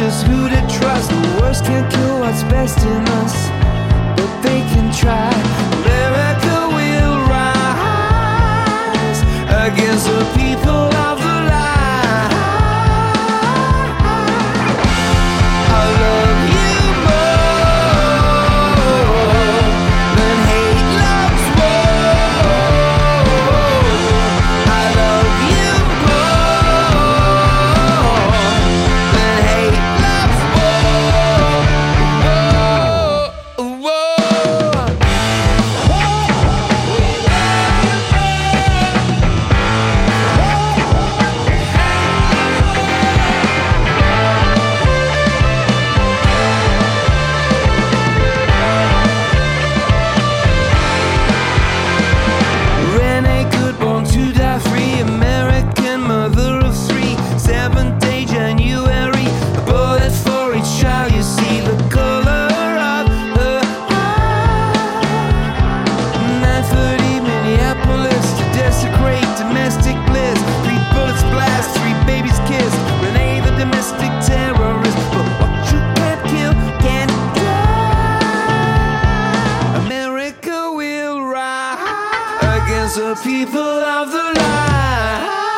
just who to trust. The worst can't kill what's best in us, but they can try. America will rise against the people of the lie. I love you more than hate loves war. I love you more than hate loves war. Renee Good, born to die free, American mother of three, 7th-day January, a bullet for each child. You see the color of her eye. 9:30 Minneapolis to desecrate domestic bliss. 3 bullets blast, 3 babies kiss. Renee the domestic terrorist, but what you can't kill can't die. America will rise against the people of the lie.